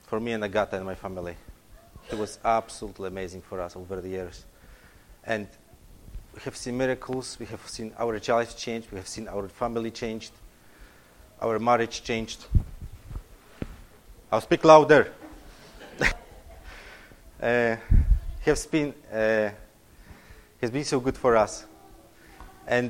for me and Agata and my family. He was absolutely amazing for us over the years. And we have seen miracles, we have seen our lives changed, we have seen our family changed, our marriage changed. I'll speak louder. He's been so good for us. And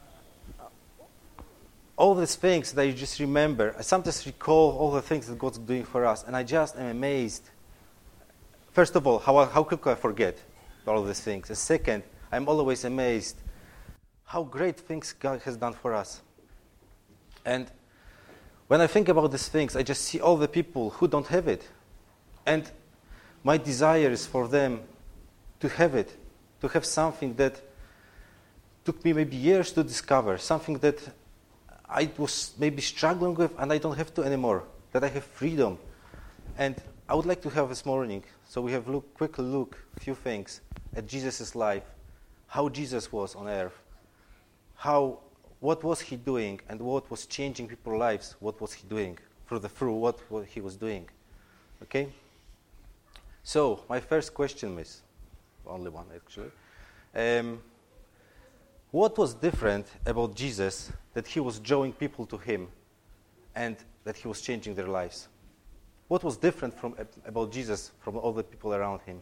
all these things that you just remember, I sometimes recall all the things that God's doing for us, and I just am amazed. First of all, how could I forget all of these things? And second, I'm always amazed how great things God has done for us. And when I think about these things, I just see all the people who don't have it. And my desire is for them to have it, to have something that took me maybe years to discover, something that I was maybe struggling with and I don't have to anymore, that I have freedom. And I would like to have this morning, so we have quickly look a few things at Jesus' life, how Jesus was on earth, what was he doing and what was changing people's lives, what was he doing through what he was doing. Okay? So, my first question is, only one actually, what was different about Jesus that he was drawing people to him and that he was changing their lives? What was different about Jesus from all the people around him?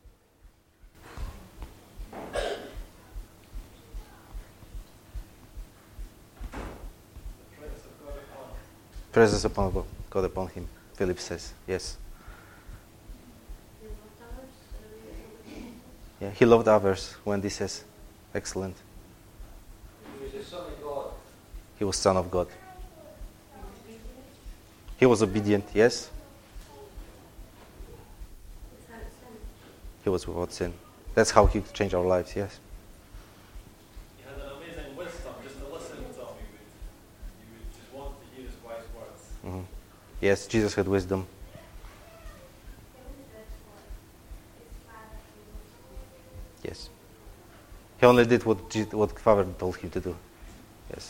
Presence of God upon him, Philip says. Yes. Yeah, he loved others, Wendy says. Excellent. He was the Son of God. He was Son of God. He was obedient, yes. He was without sin. That's how he changed our lives, yes. He had an amazing wisdom just to listen to him. You would just want to hear his wise words. Mm-hmm. Yes, Jesus had wisdom. Yes. He only did what Father told him to do. Yes.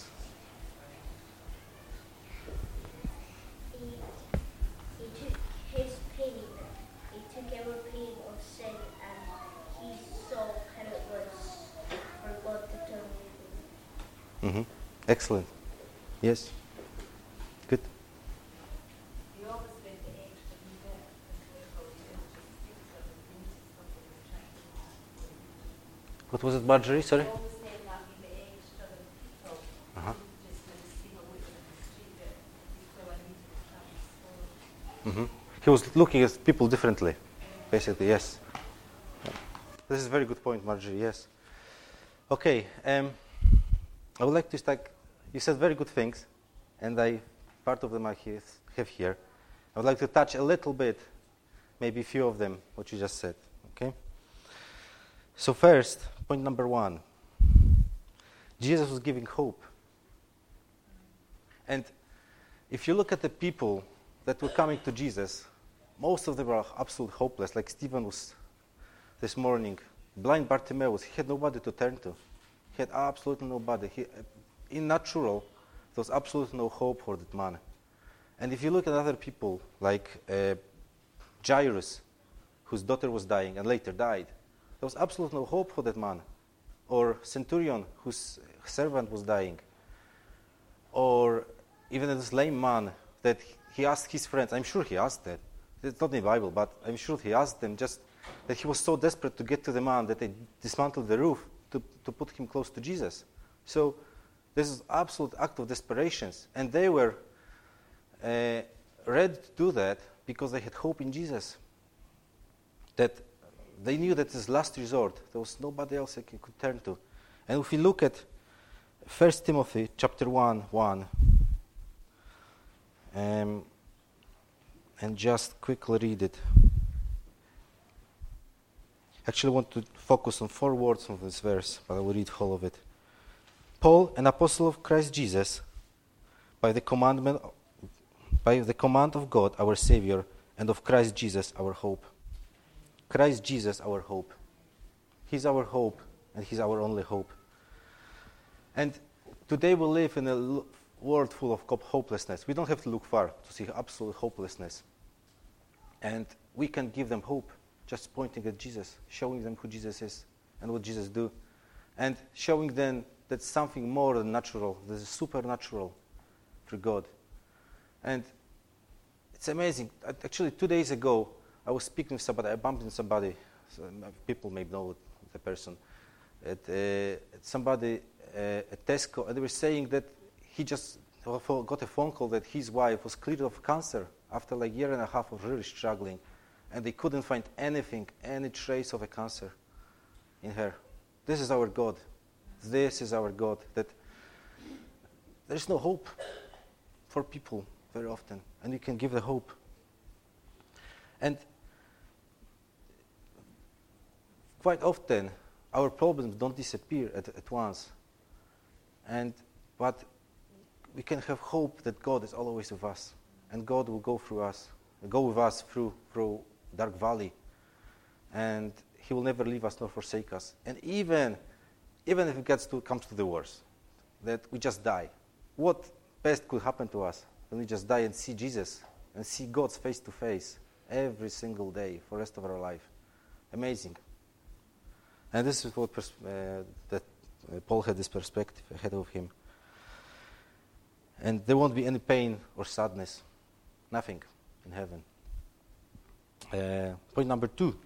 He took his pain, he took our pain of sin, and he saw how it was for God to turn it. Mm-hmm. Excellent. Yes. Good. He always spent the extra in there because he didn't just fix them and finish something and trying to What was it, Marjorie? Sorry? always saying that in the extra than people Uh-huh. just when you see with them in the street there, so I need to transform. Mm-hmm. He was looking at people differently, basically, yes. This is a very good point, Marjorie, yes. Okay, I would like to start, you said very good things, and part of them I have here. I would like to touch a little bit, maybe a few of them, what you just said, okay? So first, point number 1, Jesus was giving hope. And if you look at the people that were coming to Jesus, most of them were absolutely hopeless, like Stephen was this morning. Blind Bartimaeus, he had nobody to turn to. He had absolutely nobody. In natural, there was absolutely no hope for that man. And if you look at other people, like Jairus, whose daughter was dying and later died, there was absolutely no hope for that man. Or Centurion, whose servant was dying. Or even this lame man that he asked his friends, I'm sure he asked that. It's not in the Bible, but I'm sure he asked them just that he was so desperate to get to the man that they dismantled the roof to put him close to Jesus. So this is absolute act of desperation. And they were ready to do that because they had hope in Jesus. That they knew that this last resort, there was nobody else they could turn to. And if we look at 1 Timothy chapter 1:1, and just quickly read it. Actually, I want to focus on 4 words of this verse, but I will read all of it. Paul, an apostle of Christ Jesus, by the command of God, our Savior, and of Christ Jesus, our hope. Christ Jesus, our hope. He's our hope, and He's our only hope. And today we live in a world full of hopelessness. We don't have to look far to see absolute hopelessness. And we can give them hope just pointing at Jesus, showing them who Jesus is and what Jesus do, and showing them that something more than natural, there's supernatural through God. And it's amazing. Actually, 2 days ago, I was speaking with somebody. I bumped into somebody. So people may know the person. Somebody at Tesco, and they were saying that he just got a phone call that his wife was cleared of cancer after like 1.5 years of really struggling, and they couldn't find anything, any trace of a cancer in her. This is our God. This is our God. That there's no hope for people very often, and we can give the hope. And quite often, our problems don't disappear at once. But we can have hope that God is always with us, and God will go with us through dark valley, and He will never leave us nor forsake us. And even if it comes to the worst, that we just die, what best could happen to us when we just die and see Jesus and see God face to face every single day for the rest of our life? Amazing. And this is what Paul had this perspective ahead of him. And there won't be any pain or sadness, nothing in heaven. Point number 2.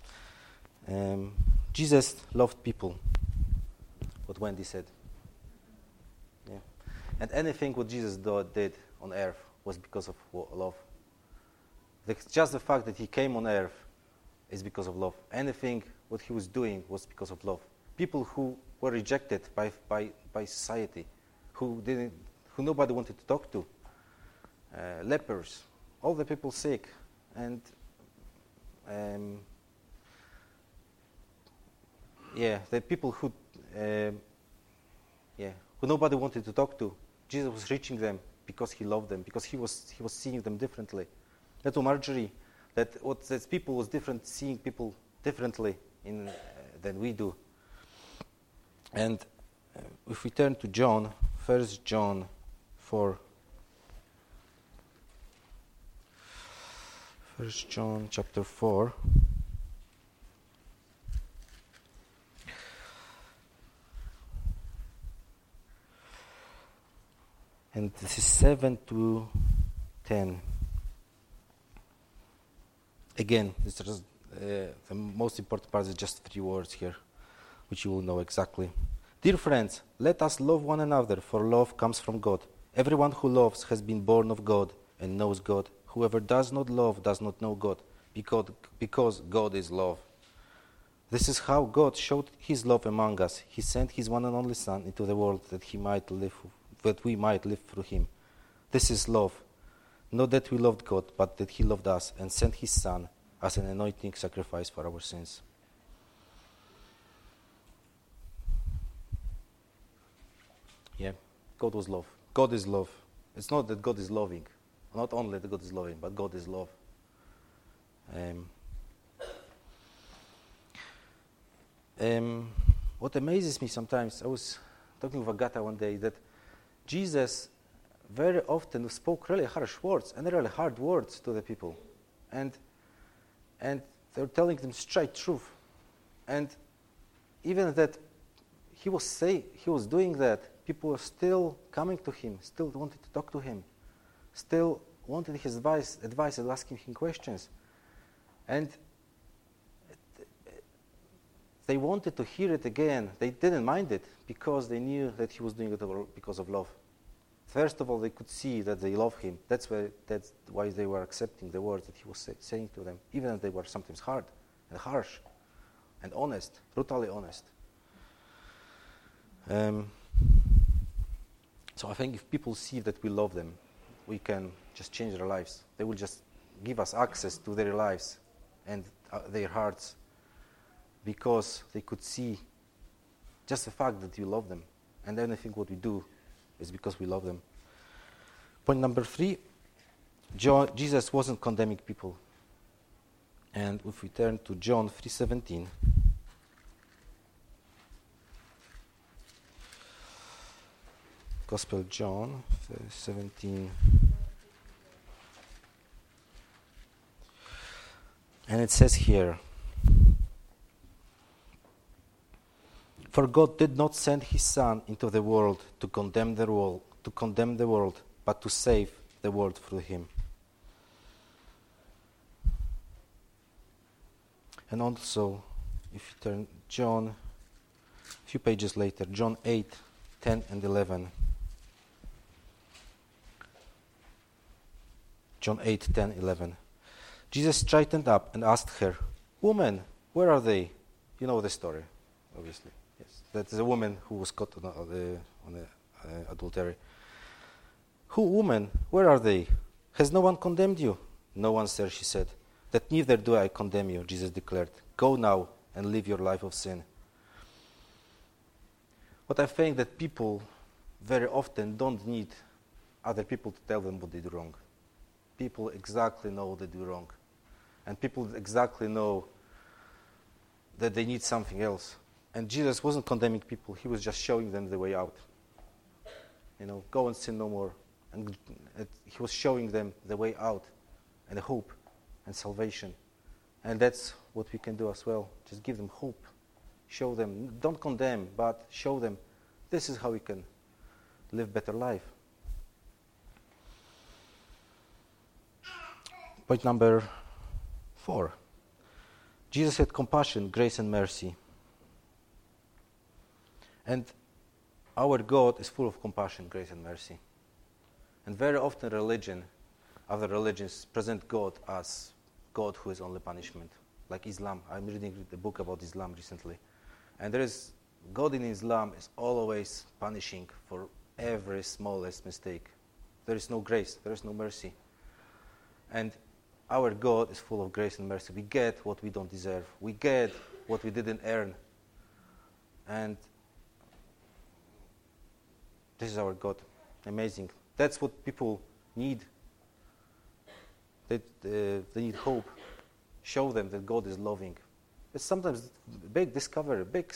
Jesus loved people, what Wendy said. Yeah. And anything what Jesus did on earth was because of love. Just the fact that He came on earth is because of love. Anything what He was doing was because of love. People who were rejected by society, who nobody wanted to talk to, lepers, all the people sick, and the people who nobody wanted to talk to, Jesus was reaching them because He loved them, because He was seeing them differently. That to Marjorie, that people was different, seeing people differently than we do. And if we turn to John, 1 John 4. 1 John chapter 4. And this is 7 to 10. Again, this is the most important part is just 3 words here, which you will know exactly. Dear friends, let us love one another, for love comes from God. Everyone who loves has been born of God and knows God. Whoever does not love does not know God, because God is love. This is how God showed His love among us. He sent His one and only Son into the world that we might live through Him. This is love. Not that we loved God, but that He loved us and sent His Son as an anointing sacrifice for our sins. Yeah, God was love. God is love. It's not that God is loving. Not only that God is loving, but God is love. What amazes me sometimes, I was talking with Agata one day, that Jesus very often spoke really harsh words and really hard words to the people. And they were telling them straight truth. And even that he was doing that, people were still coming to Him, still wanted to talk to Him, still wanted His advice and asking Him questions. And they wanted to hear it again. They didn't mind it because they knew that He was doing it because of love. First of all, they could see that they love Him. That's why they were accepting the words that He was saying to them, even if they were sometimes hard and harsh and honest, brutally honest. So I think if people see that we love them, we can just change their lives. They will just give us access to their lives and their hearts, because they could see just the fact that you love them, and anything what we do is because we love them. Point number 3, Jesus wasn't condemning people. And if we turn to John 3:17, Gospel of John 17. And it says here, "For God did not send his Son into the world to condemn the world, but to save the world through him." And also, if you turn John, a few pages later, John 8, 10 and 11. John 8, 10, 11. Jesus straightened up and asked her, "Woman, where are they?" You know the story, obviously. Yes, that is a woman who was caught on adultery. "Woman, where are they? Has no one condemned you?" "No one, sir," she said. "That neither do I condemn you," Jesus declared. "Go now and live your life of sin." What I think that people very often don't need other people to tell them what they do wrong. People exactly know they do wrong. And people exactly know that they need something else. And Jesus wasn't condemning people, he was just showing them the way out. Go and sin no more. And he was showing them the way out and hope and salvation. And that's what we can do as well. Just give them hope. Show them, don't condemn, but show them this is how we can live better life. Point number 4. Jesus had compassion, grace, and mercy. And our God is full of compassion, grace, and mercy. And very often other religions present God as God who is only punishment, like Islam. I'm reading the book about Islam recently. And God in Islam is always punishing for every smallest mistake. There is no grace, there is no mercy. And our God is full of grace and mercy. We get what we don't deserve. We get what we didn't earn. And this is our God. Amazing. That's what people need. They need hope. Show them that God is loving. It's sometimes big discovery, big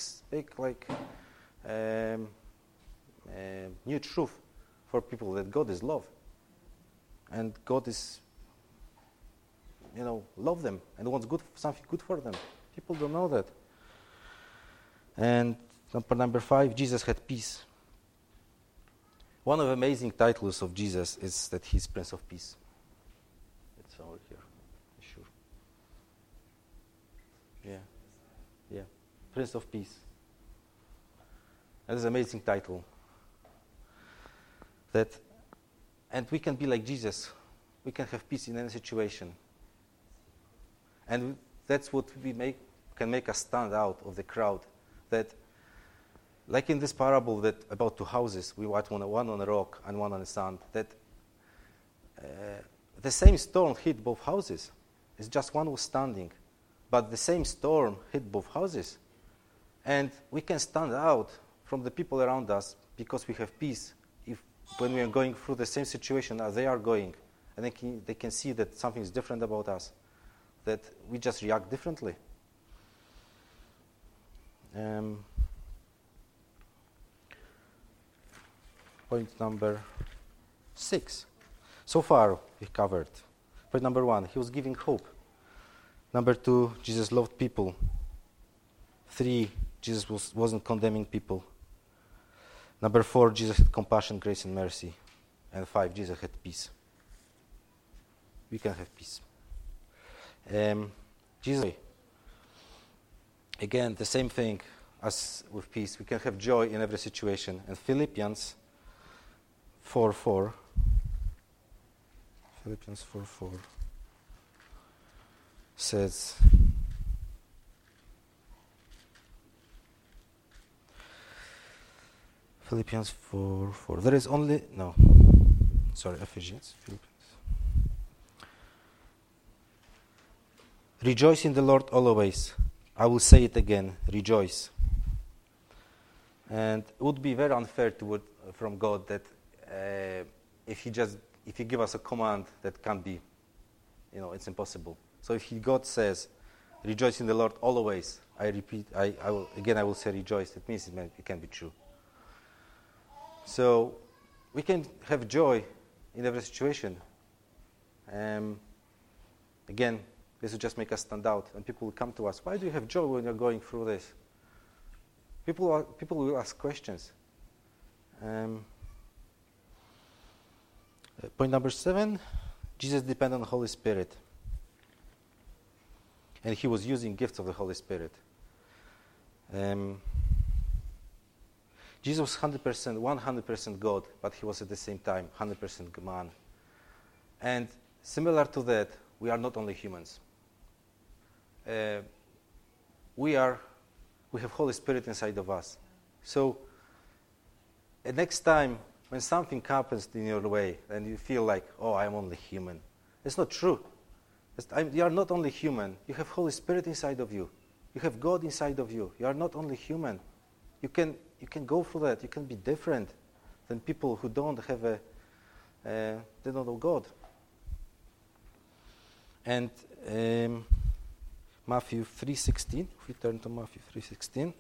new truth for people that God is love. And God is love them and wants something good for them. People don't know that. And number 5, Jesus had peace. One of the amazing titles of Jesus is that he's Prince of Peace. It's over here, sure. Yeah. Prince of Peace. That is an amazing title. And we can be like Jesus. We can have peace in any situation. And that's what can make us stand out of the crowd. That, like in this parable that about 2 houses, we watch one on a rock and one on the sand, that the same storm hit both houses. It's just one was standing. But the same storm hit both houses. And we can stand out from the people around us because we have peace when we are going through the same situation as they are going. And they can see that something is different about us, that we just react differently. Point number 6. So far, we covered. Point number 1, he was giving hope. Number 2, Jesus loved people. 3, Jesus wasn't condemning people. Number 4, Jesus had compassion, grace, and mercy. And 5, Jesus had peace. We can have peace. Jesus, again, the same thing as with peace. We can have joy in every situation. And Philippians 4:4 says, Philippians 4:4. There is only Ephesians. Philippians. Rejoice in the Lord always. I will say it again. Rejoice. And it would be very unfair from God that if He give us a command that can't be, it's impossible. So if God says, "Rejoice in the Lord always," I repeat, I will say rejoice. It means it can be true. So we can have joy in every situation. Again, This will just make us stand out. And people will come to us, why do you have joy when you're going through this? People will ask questions. Point number 7, Jesus depended on the Holy Spirit. And he was using gifts of the Holy Spirit. Jesus was 100% God, but he was at the same time 100% man. And similar to that, we are not only humans. We have Holy Spirit inside of us. So next time when something happens in your way and you feel like, oh, I'm only human, it's not true. You are not only human. You have Holy Spirit inside of you. You have God inside of you. You are not only human. You can go through that. You can be different than people who don't have they don't know God. And Matthew 3:16. If we turn to Matthew 3:16.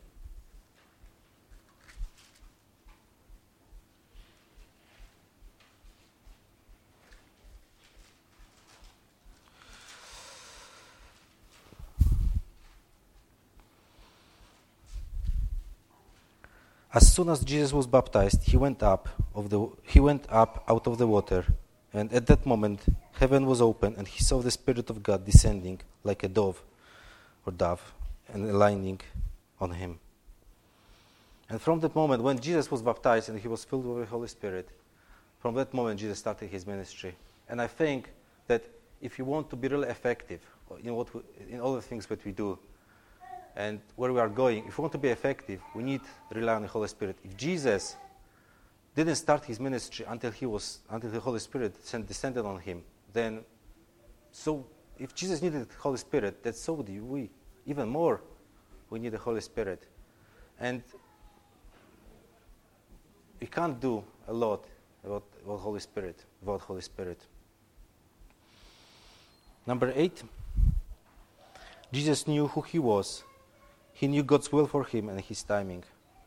As soon as Jesus was baptized, he went up out of the water, and at that moment heaven was open, and he saw the Spirit of God descending like a dove, and aligning on him. And from that moment, when Jesus was baptized and he was filled with the Holy Spirit, from that moment Jesus started his ministry. And I think that if you want to be really effective in all the things that we do, and where we are going, if we want to be effective, we need to rely on the Holy Spirit. If Jesus didn't start his ministry until the Holy Spirit descended on him, then if Jesus needed the Holy Spirit, then so do we. Even more, we need the Holy Spirit. And we can't do a lot without Holy Spirit. Number 8, Jesus knew who he was. He knew God's will for him and his timing.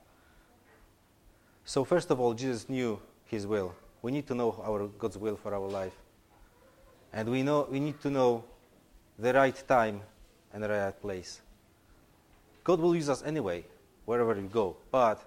So first of all, Jesus knew his will. We need to know God's will for our life. And we need to know the right time and the right place. God will use us anyway, wherever we go. But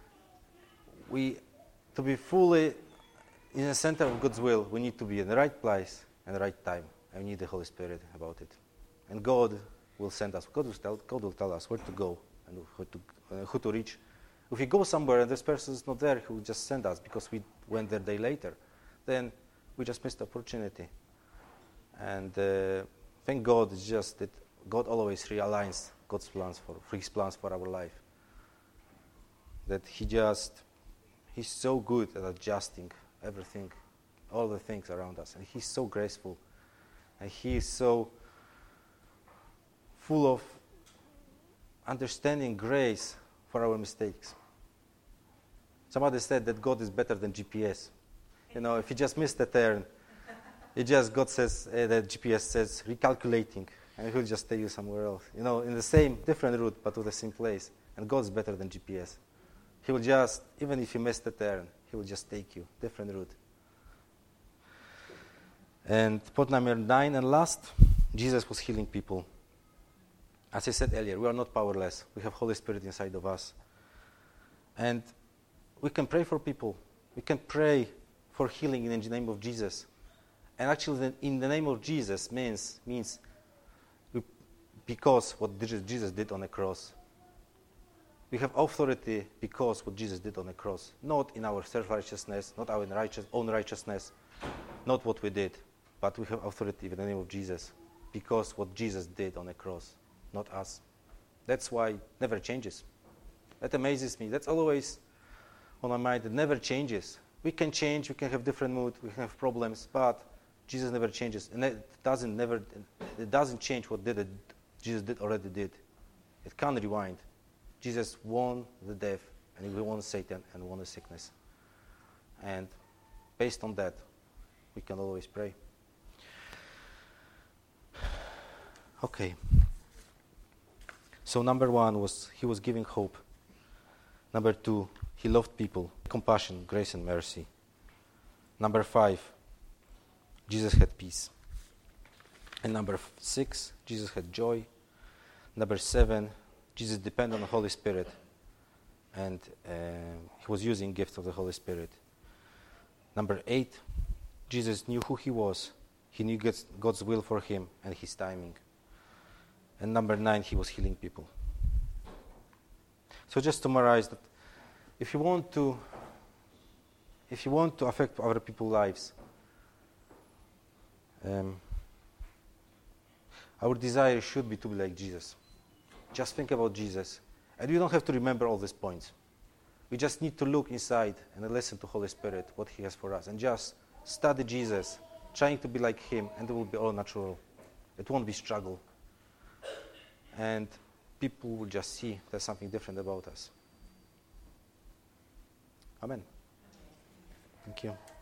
to be fully in the center of God's will, we need to be in the right place and the right time. And we need the Holy Spirit about it. And God will send us. God will tell us where to go and who to reach. If we go somewhere and this person is not there, he will just send us because we went there a day later. Then we just missed the opportunity. And thank God, it's just that God always realigns God's plans his plans for our life. That he's so good at adjusting everything, all the things around us. And he's so graceful. And he is so full of understanding grace for our mistakes. Somebody said that God is better than GPS. If you just missed a turn, God says, that GPS says recalculating, and he'll just take you somewhere else. In the same, different route, but to the same place. And God's better than GPS. He will just, even if you missed a turn, he will just take you, different route. And point number 9 and last, Jesus was healing people. As I said earlier, we are not powerless. We have Holy Spirit inside of us. And we can pray for people. We can pray for healing in the name of Jesus. And actually, in the name of Jesus means because what Jesus did on the cross. We have authority because what Jesus did on the cross. Not in our self-righteousness, not our own righteousness, not what we did. But we have authority in the name of Jesus because what Jesus did on the cross. Not us. That's why it never changes. That amazes me. That's always on my mind. It never changes. We can change. We can have different mood. We can have problems. But Jesus never changes. And it doesn't change what Jesus already did. It can't rewind. Jesus won the death, and he won Satan, and won the sickness. And based on that, we can always pray. Okay. So number 1 was he was giving hope. Number 2, he loved people, compassion, grace, and mercy. Number 5, Jesus had peace. And number 6, Jesus had joy. Number 7, Jesus depended on the Holy Spirit. And he was using gifts of the Holy Spirit. Number 8, Jesus knew who he was. He knew God's will for him and his timing. And number 9, he was healing people. So just to summarize that, if you want to affect other people's lives, our desire should be to be like Jesus. Just think about Jesus. And we don't have to remember all these points. We just need to look inside and listen to Holy Spirit, what he has for us. And just study Jesus, trying to be like him, and it will be all natural. It won't be struggle. And people will just see there's something different about us. Amen. Thank you.